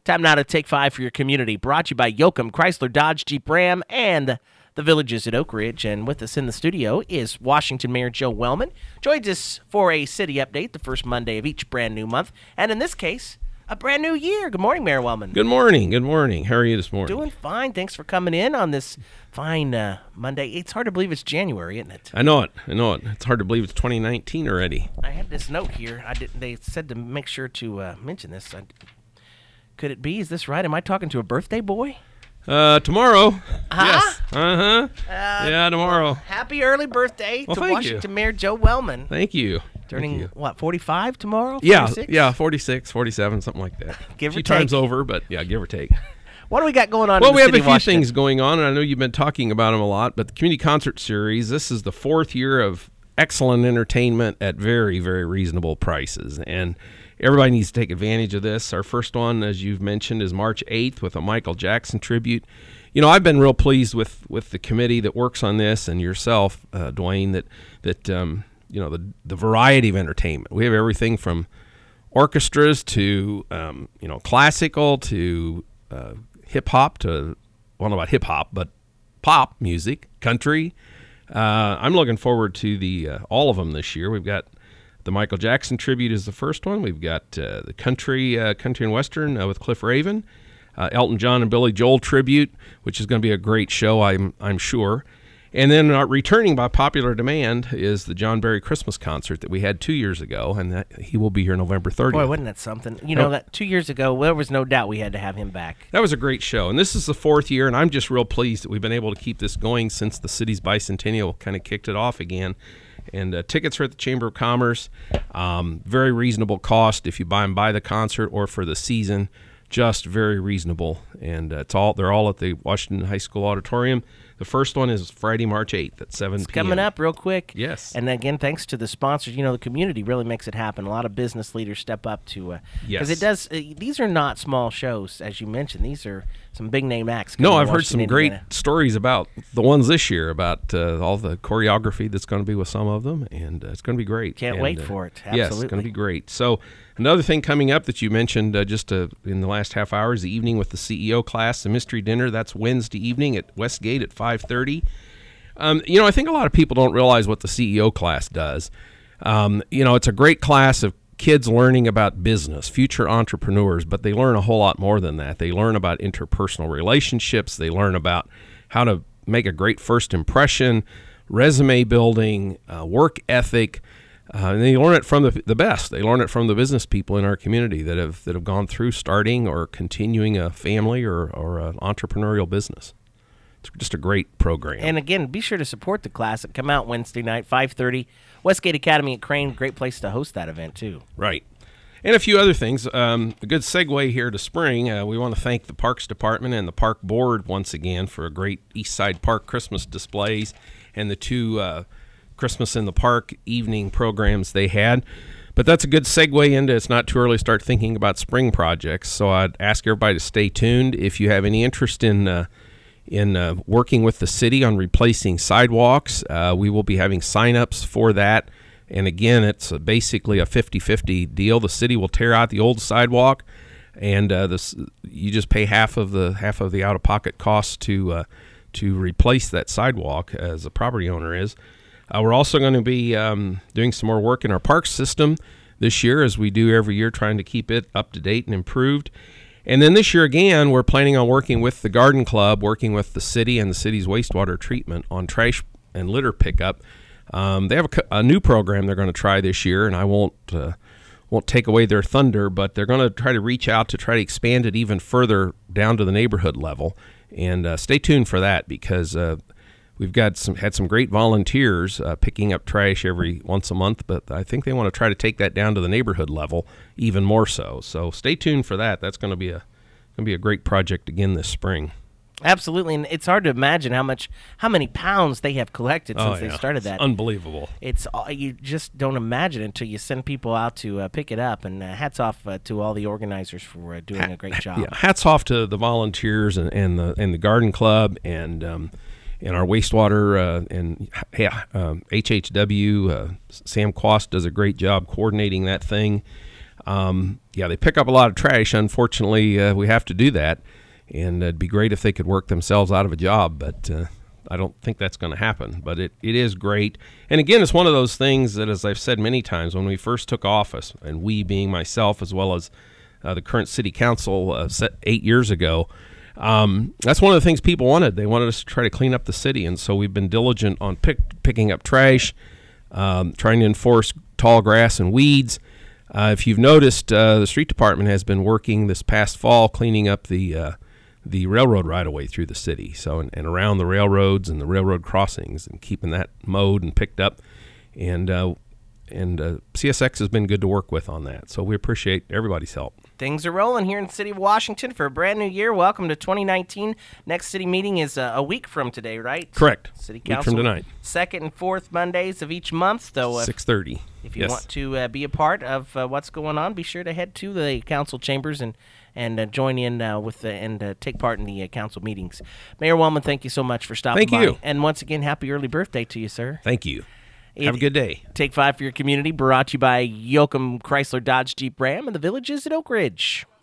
Time now to take 5 for your community. Brought to you by Yoakum, Chrysler, Dodge, Jeep, Ram, and the Villages at Oak Ridge. And with us in the studio is Washington Mayor Joe Wellman. Joins us for a city update the first Monday of each brand new month. And in this case, a brand new year. Good morning, Mayor Wellman. Good morning. Good morning. How are you this morning? Doing fine. Thanks for coming in on this fine Monday. It's hard to believe it's January, isn't it? I know it. It's hard to believe it's 2019 already. I had this note here. They said to make sure to mention this. Could it be? Is this right? Am I talking to a birthday boy? Tomorrow. Huh? Yes. Yeah, tomorrow. Happy early birthday to thank Washington you. Mayor Joe Wellman. Thank you. Turning, 45 tomorrow? 46? 46? Yeah, 46, 47, something like that. Give or a few take. times over, but yeah, give or take. What do we got going on Well, in the we have city a of few Washington? things going on, and I know you've been talking about them a lot, but the Community Concert Series, this is the 4th year of excellent entertainment at very, very reasonable prices, and everybody needs to take advantage of this. Our first one, as you've mentioned, is March 8th with a Michael Jackson tribute. You know, I've been real pleased with the committee that works on this and yourself, Dwayne, that you know, the variety of entertainment. We have everything from orchestras to, you know, classical to hip-hop to, well, not about hip-hop, but pop music, country. I'm looking forward to the all of them this year. We've got the Michael Jackson tribute is the first one. We've got the country and western with Cliff Raven, Elton John and Billy Joel tribute, which is going to be a great show, I'm sure. And then returning by popular demand is the John Berry Christmas concert that we had 2 years ago, and he will be here November 30th. Boy, wasn't that something? You know, that 2 years ago, there was no doubt we had to have him back. That was a great show, and this is the 4th year, and I'm just real pleased that we've been able to keep this going since the city's bicentennial kind of kicked it off again. And tickets are at the Chamber of Commerce. Very reasonable cost if you buy them by the concert or for the season. Just very reasonable, and they're all at the Washington High School Auditorium. The first one is Friday, March 8th at 7 It's p.m. coming up real quick. Yes. And again, thanks to the sponsors. You know, the community really makes it happen. A lot of business leaders step up to because it does. These are not small shows, as you mentioned. These are some big name acts. No, I've heard some great stories about the ones this year, about all the choreography that's going to be with some of them, and it's going to be great. Can't wait for it. Absolutely. Yes, it's going to be great. So another thing coming up that you mentioned just in the last half hour is the evening with the CEO class, the mystery dinner. That's Wednesday evening at Westgate at 5:30. You know, I think a lot of people don't realize what the CEO class does. You know, it's a great class of kids learning about business, future entrepreneurs, but they learn a whole lot more than that. They learn about interpersonal relationships. They learn about how to make a great first impression, resume building, work ethic. And they learn it from the best. They learn it from the business people in our community that have gone through starting or continuing a family or an entrepreneurial business. It's just a great program. And again, be sure to support the class. Come out Wednesday night, 5:30, Westgate Academy at Crane. Great place to host that event, too. Right. And a few other things. A good segue here to spring. We want to thank the Parks Department and the Park Board once again for a great East Side Park Christmas displays and the 2 Christmas in the Park evening programs they had. But that's a good segue into it's not too early to start thinking about spring projects. So I'd ask everybody to stay tuned. If you have any interest in working with the city on replacing sidewalks, we will be having sign-ups for that. And again, it's basically a 50-50 deal. The city will tear out the old sidewalk, and you just pay half of the out-of-pocket costs to replace that sidewalk as a property owner is. We're also going to be doing some more work in our park system this year, as we do every year, trying to keep it up to date and improved. And then this year again, we're planning on working with the Garden Club, working with the city and the city's wastewater treatment on trash and litter pickup. They have a new program they're going to try this year, and I won't take away their thunder, but they're going to try to reach out to try to expand it even further down to the neighborhood level. And stay tuned for that, because we've had some great volunteers picking up trash every once a month, but I think they want to try to take that down to the neighborhood level even more so. So stay tuned for that. That's going to be a great project again this spring. Absolutely, and it's hard to imagine how many pounds they have collected since they started that. It's unbelievable. It's you just don't imagine until you send people out to pick it up. And hats off to all the organizers for doing a great job. Yeah, hats off to the volunteers and the Garden Club and our wastewater HHW. Sam Quast does a great job coordinating that thing. Yeah, they pick up a lot of trash. Unfortunately, we have to do that, and it'd be great if they could work themselves out of a job, but I don't think that's going to happen. But it is great. And again, it's one of those things that, as I've said many times, when we first took office, and we being myself as well as the current city council 8 years ago, that's one of the things people wanted. They wanted us to try to clean up the city, and so we've been diligent on picking up trash, trying to enforce tall grass and weeds. If you've noticed, the street department has been working this past fall cleaning up the railroad right-of-way through the city, so and around the railroads and the railroad crossings, and keeping that mowed and picked up. And CSX has been good to work with on that, so we appreciate everybody's help. Things are rolling here in the city of Washington for a brand new year. Welcome to 2019. Next city meeting is a week from today, right? Correct. City Council. Council. Week from tonight. Second and fourth Mondays of each month. So 6:30. If you want to be a part of what's going on, be sure to head to the council chambers and join in and take part in the council meetings. Mayor Wellman, thank you so much for stopping by. Thank you. And once again, happy early birthday to you, sir. Thank you. Have a good day. Take 5 for your community, brought to you by Yoakum Chrysler Dodge Jeep Ram and the Villages at Oak Ridge.